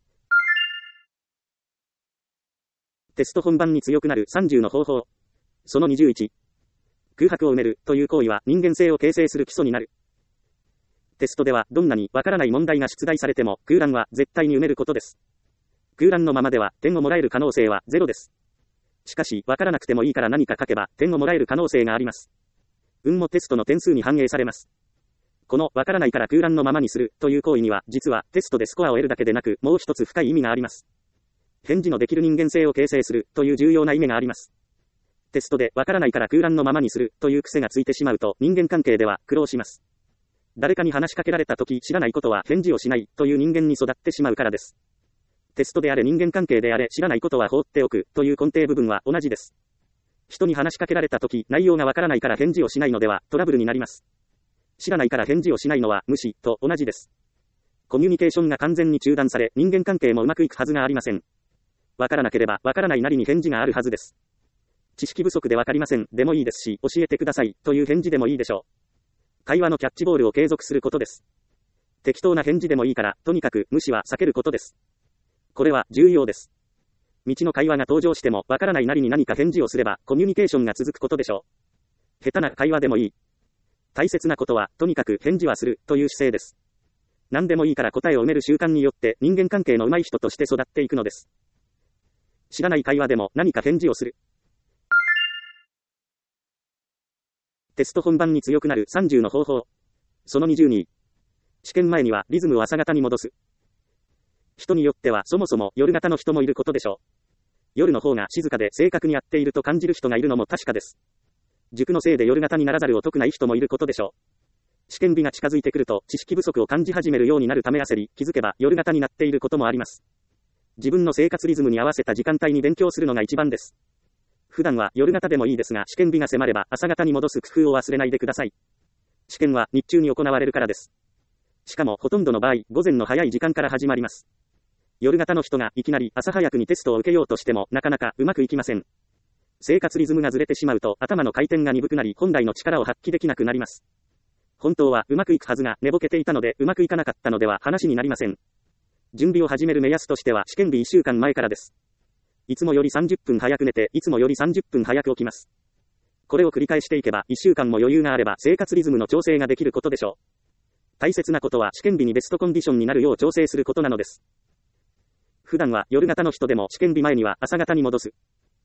テスト本番に強くなるさんじゅうの方法。そのにじゅういち。空白を埋めるという行為は人間性を形成する基礎になる。テストではどんなにわからない問題が出題されても空欄は絶対に埋めることです。空欄のままでは点をもらえる可能性はゼロです。しかしわからなくてもいいから何か書けば点をもらえる可能性があります。運もテストの点数に反映されます。このわからないから空欄のままにするという行為には実はテストでスコアを得るだけでなくもう一つ深い意味があります。返事のできる人間性を形成するという重要な意味があります。テストでわからないから空欄のままにするという癖がついてしまうと人間関係では苦労します。誰かに話しかけられたとき知らないことは返事をしないという人間に育ってしまうからです。テストであれ人間関係であれ知らないことは放っておくという根底部分は同じです。人に話しかけられたとき内容がわからないから返事をしないのではトラブルになります。知らないから返事をしないのは無視と同じです。コミュニケーションが完全に中断され人間関係もうまくいくはずがありません。わからなければわからないなりに返事があるはずです。知識不足でわかりませんでもいいですし、教えてくださいという返事でもいいでしょう。会話のキャッチボールを継続することです。適当な返事でもいいから、とにかく無視は避けることです。これは重要です。道の会話が登場しても、わからないなりに何か返事をすれば、コミュニケーションが続くことでしょう。下手な会話でもいい。大切なことは、とにかく返事はするという姿勢です。何でもいいから答えを埋める習慣によって人間関係の上手い人として育っていくのです。知らない会話でも何か返事をする。テスト本番に強くなるさんじゅうの方法。そのにじゅうに。試験前にはリズムを朝方に戻す。人によってはそもそも夜型の人もいることでしょう。夜の方が静かで正確にやっていると感じる人がいるのも確かです。塾のせいで夜型にならざるを得ない人もいることでしょう。試験日が近づいてくると知識不足を感じ始めるようになるため焦り、気づけば夜型になっていることもあります。自分の生活リズムに合わせた時間帯に勉強するのが一番です。普段は夜型でもいいですが、試験日が迫れば朝型に戻す工夫を忘れないでください。試験は日中に行われるからです。しかもほとんどの場合、午前の早い時間から始まります。夜型の人がいきなり朝早くにテストを受けようとしてもなかなかうまくいきません。生活リズムがずれてしまうと頭の回転が鈍くなり本来の力を発揮できなくなります。本当はうまくいくはずが寝ぼけていたのでうまくいかなかったのでは話になりません。準備を始める目安としては試験日いっしゅうかんまえからです。いつもよりさんじゅっぷん早く寝て、いつもよりさんじゅっぷん早く起きます。これを繰り返していけば、いっしゅうかんも余裕があれば生活リズムの調整ができることでしょう。大切なことは試験日にベストコンディションになるよう調整することなのです。 普段は夜型の人でも試験日前には朝型に戻す。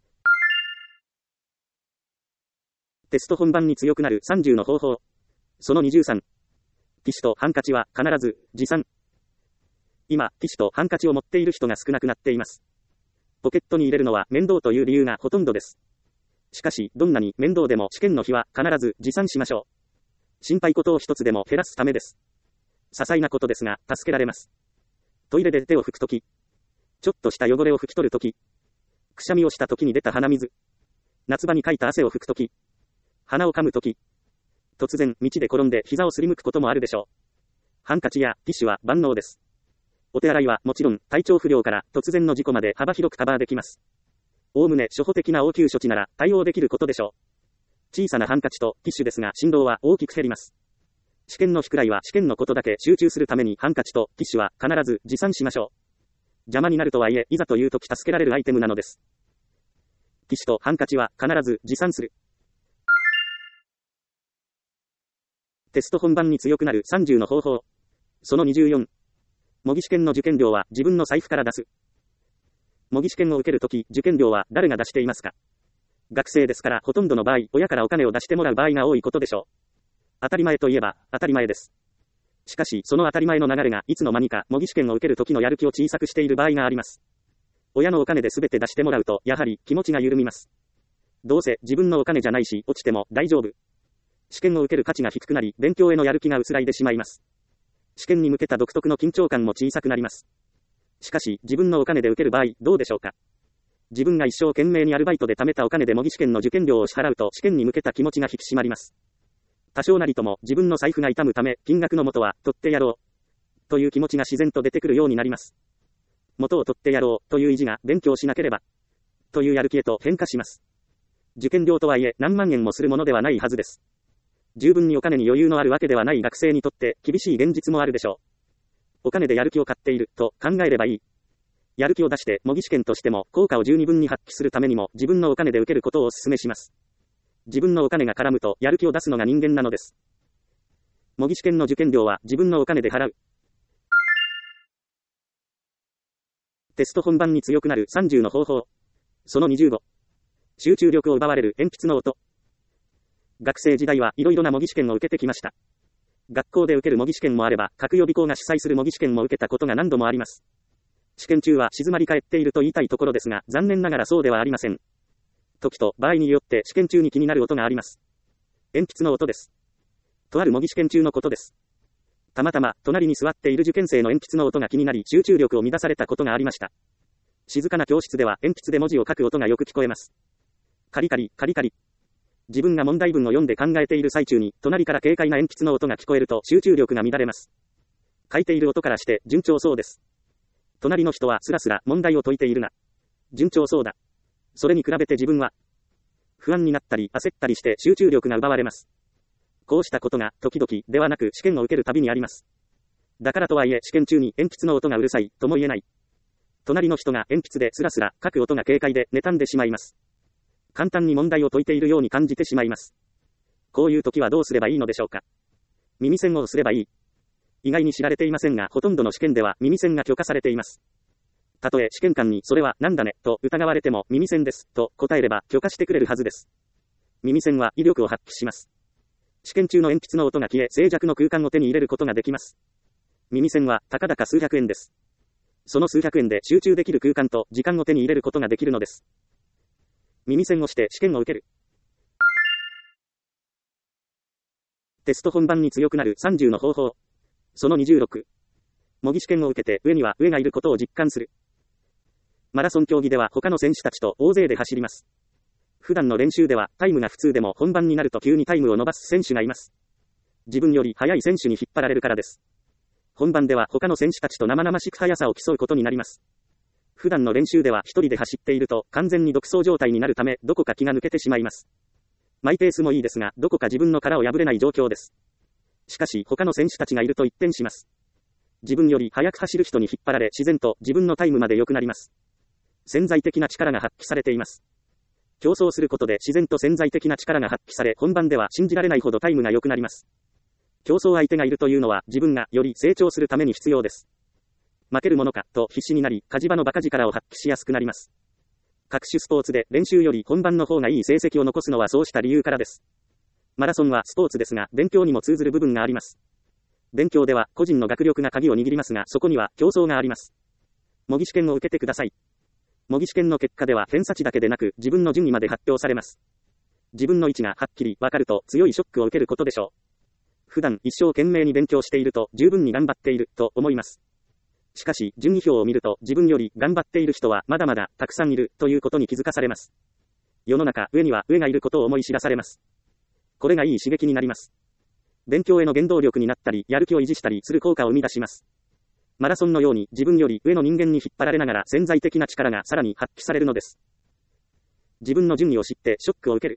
テスト本番に強くなるさんじゅうの方法。そのにじゅうさん。ティッシュとハンカチは必ず持参。今、ティッシュとハンカチを持っている人が少なくなっています。ポケットに入れるのは面倒という理由がほとんどです。しかし、どんなに面倒でも試験の日は必ず持参しましょう。心配事を一つでも減らすためです。些細なことですが、助けられます。トイレで手を拭くとき、ちょっとした汚れを拭き取るとき、くしゃみをしたときに出た鼻水、夏場にかいた汗を拭くとき、鼻を噛むとき、突然道で転んで膝をすりむくこともあるでしょう。ハンカチやティッシュは万能です。お手洗いはもちろん体調不良から突然の事故まで幅広くカバーできます。おおむね初歩的な応急処置なら対応できることでしょう。小さなハンカチとティッシュですが振動は大きく減ります。試験の日くらいは試験のことだけ集中するためにハンカチとティッシュは必ず持参しましょう。邪魔になるとはいえいざという時助けられるアイテムなのです。ティッシュとハンカチは必ず持参する。テスト本番に強くなるさんじゅうの方法。そのにじゅうよん。模擬試験の受験料は自分の財布から出す。模擬試験を受けるとき、受験料は誰が出していますか？学生ですからほとんどの場合、親からお金を出してもらう場合が多いことでしょう。当たり前といえば、当たり前です。しかし、その当たり前の流れがいつの間にか模擬試験を受けるときのやる気を小さくしている場合があります。親のお金で全て出してもらうと、やはり気持ちが緩みます。どうせ自分のお金じゃないし、落ちても大丈夫。試験を受ける価値が低くなり、勉強へのやる気が薄らいでしまいます。試験に向けた独特の緊張感も小さくなります。しかし、自分のお金で受ける場合、どうでしょうか。自分が一生懸命にアルバイトで貯めたお金で模擬試験の受験料を支払うと、試験に向けた気持ちが引き締まります。多少なりとも自分の財布が痛むため、金額の元は取ってやろう。という気持ちが自然と出てくるようになります。元を取ってやろうという意地が勉強しなければ。というやる気へと変化します。受験料とはいえ何万円もするものではないはずです。十分にお金に余裕のあるわけではない学生にとって厳しい現実もあるでしょう。お金でやる気を買っていると考えればいい。やる気を出して模擬試験としても効果を十二分に発揮するためにも自分のお金で受けることをお勧めします。自分のお金が絡むとやる気を出すのが人間なのです。模擬試験の受験料は自分のお金で払う。テスト本番に強くなるさんじゅうの方法。そのにじゅうご。集中力を奪われる鉛筆の音。学生時代はいろいろな模擬試験を受けてきました。学校で受ける模擬試験もあれば、各予備校が主催する模擬試験も受けたことが何度もあります。試験中は静まり返っていると言いたいところですが、残念ながらそうではありません。時と場合によって試験中に気になる音があります。鉛筆の音です。とある模擬試験中のことです。たまたま隣に座っている受験生の鉛筆の音が気になり、集中力を乱されたことがありました。静かな教室では鉛筆で文字を書く音がよく聞こえます。カリカリ、カリカリ。自分が問題文を読んで考えている最中に、隣から軽快な鉛筆の音が聞こえると集中力が乱れます。書いている音からして順調そうです。隣の人はスラスラ問題を解いているな。順調そうだ。それに比べて自分は不安になったり焦ったりして集中力が奪われます。こうしたことが時々ではなく試験を受けるたびにあります。だからとはいえ試験中に鉛筆の音がうるさいとも言えない。隣の人が鉛筆でスラスラ書く音が軽快で妬んでしまいます。簡単に問題を解いているように感じてしまいます。こういう時はどうすればいいのでしょうか。耳栓をすればいい。意外に知られていませんが、ほとんどの試験では耳栓が許可されています。たとえ試験官にそれはなんだねと疑われても耳栓ですと答えれば許可してくれるはずです。耳栓は威力を発揮します。試験中の鉛筆の音が消え、静寂の空間を手に入れることができます。耳栓はたかだか数百円です。その数百円で集中できる空間と時間を手に入れることができるのです。耳栓をして試験を受ける。テスト本番に強くなるさんじゅうの方法。そのにじゅうろく。模擬試験を受けて上には上がいることを実感する。マラソン競技では他の選手たちと大勢で走ります。普段の練習ではタイムが普通でも本番になると急にタイムを伸ばす選手がいます。自分より速い選手に引っ張られるからです。本番では他の選手たちと生々しく速さを競うことになります。普段の練習では一人で走っていると完全に独走状態になるため、どこか気が抜けてしまいます。マイペースもいいですが、どこか自分の殻を破れない状況です。しかし他の選手たちがいると一転します。自分より速く走る人に引っ張られ、自然と自分のタイムまで良くなります。潜在的な力が発揮されています。競争することで自然と潜在的な力が発揮され、本番では信じられないほどタイムが良くなります。競争相手がいるというのは自分がより成長するために必要です。 負けるものか、と必死になり、火事場の馬鹿力を発揮しやすくなります。各種スポーツで練習より本番の方がいい成績を残すのはそうした理由からです。マラソンはスポーツですが、勉強にも通ずる部分があります。勉強では個人の学力が鍵を握りますが、そこには競争があります。模擬試験を受けてください。模擬試験の結果では偏差値だけでなく、自分の順位まで発表されます。自分の位置がはっきりわかると強いショックを受けることでしょう。普段一生懸命に勉強していると十分に頑張っていると思います。しかし、順位表を見ると自分より頑張っている人はまだまだたくさんいるということに気づかされます。世の中上には上がいることを思い知らされます。これがいい刺激になります。勉強への原動力になったり、やる気を維持したりする効果を生み出します。マラソンのように自分より上の人間に引っ張られながら潜在的な力がさらに発揮されるのです。自分の順位を知ってショックを受ける。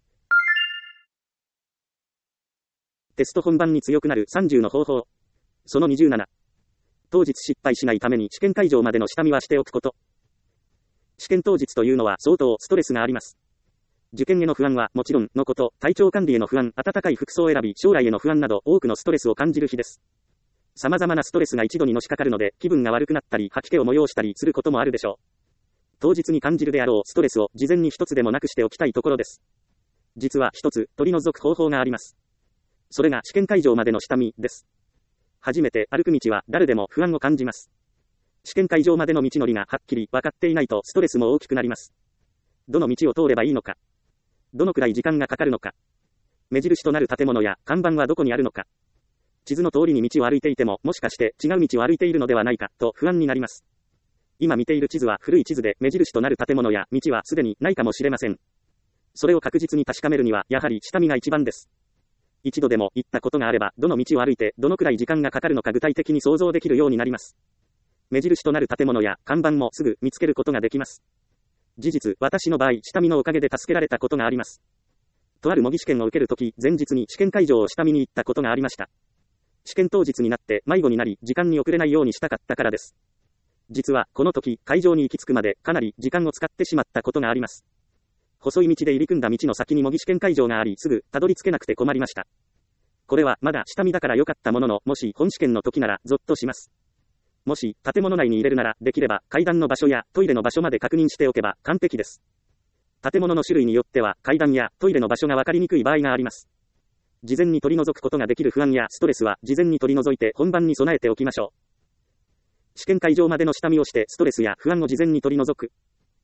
テスト本番に強くなるさんじゅうの方法。そのにじゅうなな。当日失敗しないために試験会場までの下見はしておくこと。試験当日というのは相当ストレスがあります。受験への不安はもちろんのこと、体調管理への不安、暖かい服装選び、将来への不安など多くのストレスを感じる日です。様々なストレスが一度にのしかかるので、気分が悪くなったり、吐き気を催したりすることもあるでしょう。当日に感じるであろうストレスを事前に一つでもなくしておきたいところです。実は一つ取り除く方法があります。それが試験会場までの下見です。初めて歩く道は誰でも不安を感じます。試験会場までの道のりがはっきり分かっていないとストレスも大きくなります。どの道を通ればいいのか。どのくらい時間がかかるのか。目印となる建物や看板はどこにあるのか。地図の通りに道を歩いていても、もしかして違う道を歩いているのではないかと不安になります。今見ている地図は古い地図で目印となる建物や道はすでにないかもしれません。それを確実に確かめるにはやはり下見が一番です。一度でも行ったことがあれば、どの道を歩いてどのくらい時間がかかるのか具体的に想像できるようになります。目印となる建物や看板もすぐ見つけることができます。事実、私の場合、下見のおかげで助けられたことがあります。とある模擬試験を受けるとき、前日に試験会場を下見に行ったことがありました。試験当日になって迷子になり、時間に遅れないようにしたかったからです。実は、この時、会場に行き着くまでかなり時間を使ってしまったことがあります。細い道で入り組んだ道の先に模擬試験会場があり、すぐたどり着けなくて困りました。これはまだ下見だから良かったものの、もし本試験の時ならゾッとします。もし建物内に入れるなら、できれば階段の場所やトイレの場所まで確認しておけば完璧です。建物の種類によっては階段やトイレの場所が分かりにくい場合があります。事前に取り除くことができる不安やストレスは事前に取り除いて本番に備えておきましょう。試験会場までの下見をしてストレスや不安を事前に取り除く。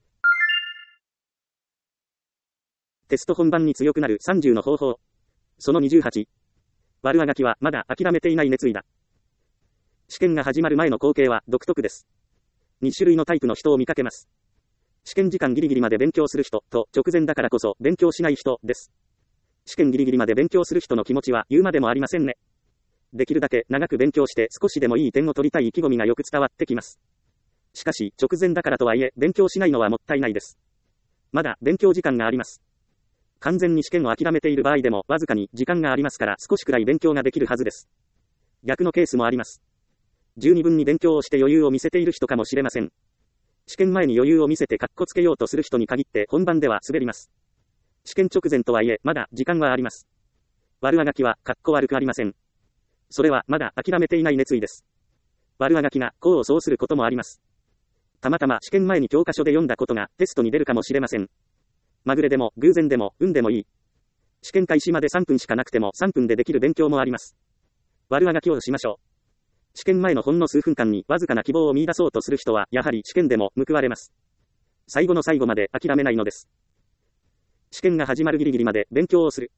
テスト本番に強くなるさんじゅうの方法。そのにじゅうはち。悪あがきはまだ諦めていない熱意だ。試験が始まる前の光景は独特です。に種類のタイプの人を見かけます。試験時間ギリギリまで勉強する人と直前だからこそ勉強しない人です。試験ギリギリまで勉強する人の気持ちは言うまでもありませんね。できるだけ長く勉強して少しでもいい点を取りたい意気込みがよく伝わってきます。しかし直前だからとはいえ勉強しないのはもったいないです。まだ勉強時間があります。完全に試験を諦めている場合でもわずかに時間がありますから少しくらい勉強ができるはずです。逆のケースもあります。十二分に勉強をして余裕を見せている人かもしれません。試験前に余裕を見せてカッコつけようとする人に限って本番では滑ります。試験直前とはいえまだ時間はあります。悪あがきはカッコ悪くありません。それはまだ諦めていない熱意です。悪あがきが功を奏することもあります。たまたま試験前に教科書で読んだことがテストに出るかもしれません。まぐれでも偶然でも運でもいい。試験開始までさんぷんしかなくてもさんぷんでできる勉強もあります。悪あがきをしましょう。試験前のほんの数分間にわずかな希望を見出そうとする人はやはり試験でも報われます。最後の最後まで諦めないのです。試験が始まるギリギリまで勉強をする。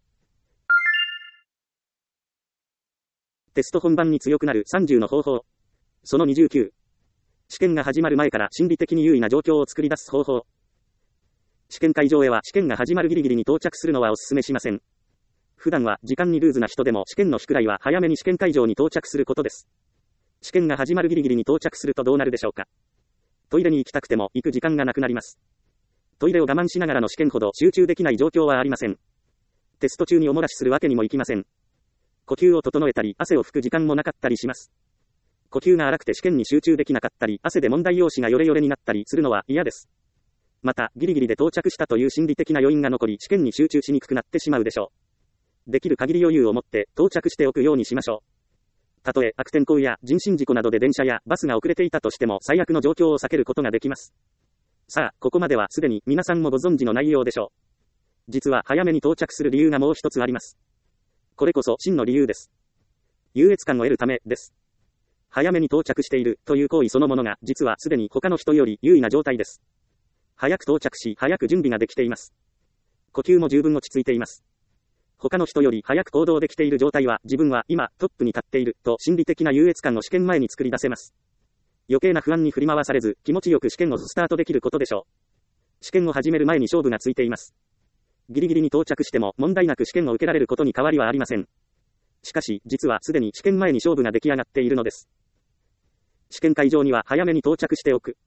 テスト本番に強くなるさんじゅうの方法。そのにじゅうきゅう。試験が始まる前から心理的に優位な状況を作り出す方法。試験会場へは試験が始まるギリギリに到着するのはお勧めしません。普段は時間にルーズな人でも試験の日くらいは早めに試験会場に到着することです。試験が始まるギリギリに到着するとどうなるでしょうか。トイレに行きたくても行く時間がなくなります。トイレを我慢しながらの試験ほど集中できない状況はありません。テスト中にお漏らしするわけにもいきません。呼吸を整えたり汗を拭く時間もなかったりします。呼吸が荒くて試験に集中できなかったり汗で問題用紙がヨレヨレになったりするのは嫌です。またギリギリで到着したという心理的な余韻が残り試験に集中しにくくなってしまうでしょう。できる限り余裕を持って到着しておくようにしましょう。 たとえ悪天候や人身事故などで電車やバスが遅れていたとしても最悪の状況を避けることができます。さあ、ここまではすでに皆さんもご存知の内容でしょう。実は早めに到着する理由がもう一つあります。これこそ真の理由です。優越感を得るためです。早めに到着しているという行為そのものが実はすでに他の人より優位な状態です。早く到着し早く準備ができています。呼吸も十分落ち着いています。他の人より早く行動できている状態は自分は今トップに立っていると心理的な優越感を試験前に作り出せます。余計な不安に振り回されず気持ちよく試験をスタートできることでしょう。試験を始める前に勝負がついています。ギリギリに到着しても問題なく試験を受けられることに変わりはありません。しかし実はすでに試験前に勝負が出来上がっているのです。試験会場には早めに到着しておく。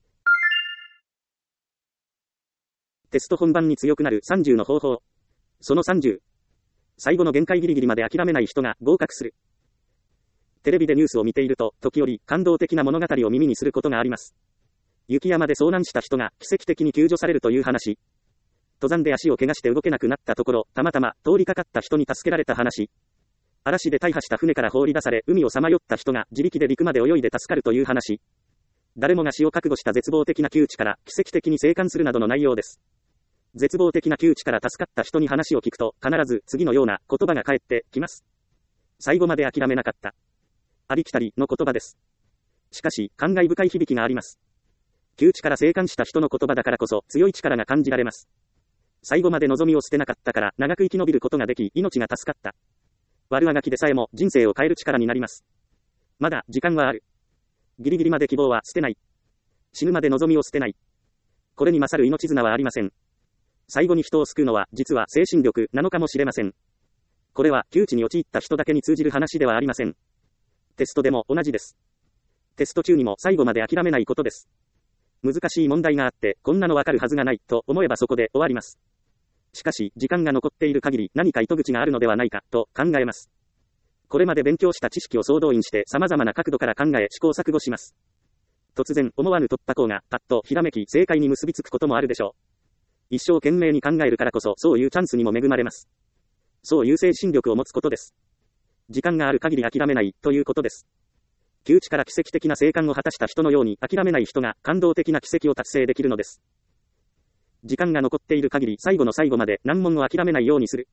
テスト本番に強くなるさんじゅうの方法。そのさんじゅう。最後の限界ギリギリまで諦めない人が合格する。テレビでニュースを見ていると、時折感動的な物語を耳にすることがあります。雪山で遭難した人が奇跡的に救助されるという話。登山で足を怪我して動けなくなったところ、たまたま通りかかった人に助けられた話。嵐で大破した船から放り出され、海をさまよった人が自力で陸まで泳いで助かるという話。誰もが死を覚悟した絶望的な窮地から奇跡的に生還するなどの内容です。絶望的な窮地から助かった人に話を聞くと、必ず次のような言葉が返ってきます。最後まで諦めなかった。ありきたりの言葉です。しかし、感慨深い響きがあります。窮地から生還した人の言葉だからこそ強い力が感じられます。最後まで望みを捨てなかったから長く生き延びることができ、命が助かった。悪あがきでさえも人生を変える力になります。まだ時間はある。ギリギリまで希望は捨てない。死ぬまで望みを捨てない。これに勝る命綱はありません。最後に人を救うのは実は精神力なのかもしれません。これは窮地に陥った人だけに通じる話ではありません。テストでも同じです。テスト中にも最後まで諦めないことです。難しい問題があってこんなのわかるはずがないと思えばそこで終わります。しかし時間が残っている限り何か糸口があるのではないかと考えます。これまで勉強した知識を総動員して様々な角度から考え試行錯誤します。突然思わぬ突破口がパッとひらめき正解に結びつくこともあるでしょう。一生懸命に考えるからこそそういうチャンスにも恵まれます。そういう精神力を持つことです。時間がある限り諦めないということです。窮地から奇跡的な生還を果たした人のように諦めない人が感動的な奇跡を達成できるのです。時間が残っている限り最後の最後まで難問を諦めないようにする。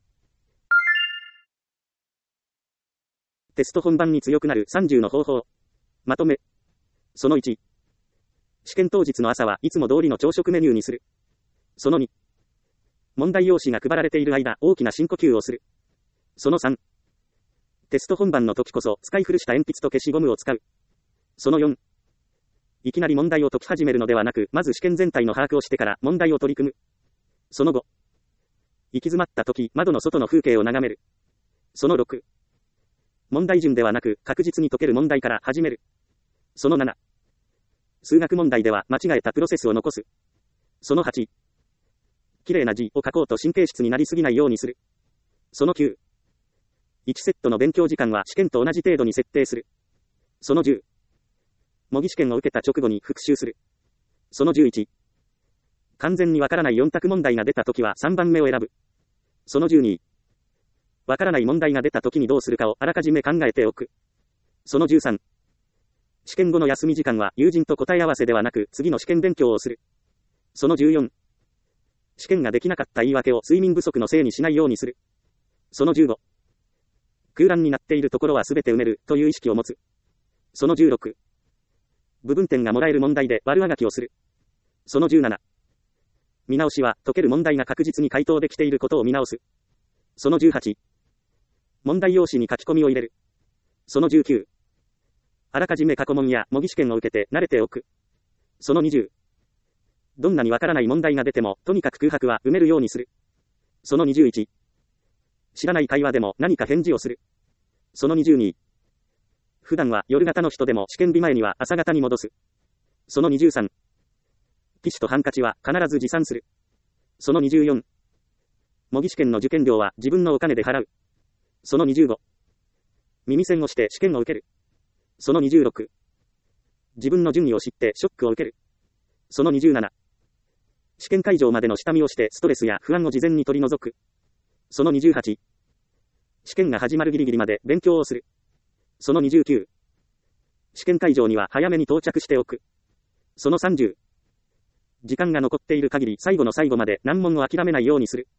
テスト本番に強くなるさんじゅうの方法。まとめ。そのいち。試験当日の朝はいつも通りの朝食メニューにする。そのに。問題用紙が配られている間、大きな深呼吸をする。そのさん。テスト本番の時こそ使い古した鉛筆と消しゴムを使う。そのよん。いきなり問題を解き始めるのではなく、まず試験全体の把握をしてから問題を取り組む。そのご。行き詰まった時、窓の外の風景を眺める。そのろく。問題順ではなく、確実に解ける問題から始める。そのなな。数学問題では間違えたプロセスを残す。そのはち。綺麗な字を書こうと神経質になりすぎないようにする。そのきゅう。いちセットの勉強時間は試験と同じ程度に設定する。そのじゅう。模擬試験を受けた直後に復習する。そのじゅういち。完全にわからないよん択問題が出たときはさんばんめを選ぶ。そのじゅうに。わからない問題が出たときにどうするかをあらかじめ考えておく。そのじゅうさん。試験後の休み時間は友人と答え合わせではなく次の試験勉強をする。そのじゅうよん。試験ができなかった言い訳を睡眠不足のせいにしないようにする。そのじゅうご。空欄になっているところはすべて埋めるという意識を持つ。そのじゅうろく。部分点がもらえる問題で悪あがきをする。そのじゅうなな。見直しは解ける問題が確実に回答できていることを見直す。そのじゅうはち。問題用紙に書き込みを入れる。そのじゅうきゅう。あらかじめ過去問や模擬試験を受けて慣れておく。そのにじゅう。どんなにわからない問題が出ても、とにかく空白は埋めるようにする。そのにじゅういち。知らない会話でも何か返事をする。そのにじゅうに。普段は夜型の人でも試験日前には朝型に戻す。そのにじゅうさん。ティッシュとハンカチは必ず持参する。そのにじゅうよん。模擬試験の受験料は自分のお金で払う。そのにじゅうご。耳栓をして試験を受ける。そのにじゅうろく。自分の順位を知ってショックを受ける。そのにじゅうなな。試験会場までの下見をしてストレスや不安を事前に取り除く。そのにじゅうはち。試験が始まるギリギリまで勉強をする。 そのにじゅうきゅう。試験会場には早めに到着しておく。そのさんじゅう。時間が残っている限り最後の最後まで難問を諦めないようにする。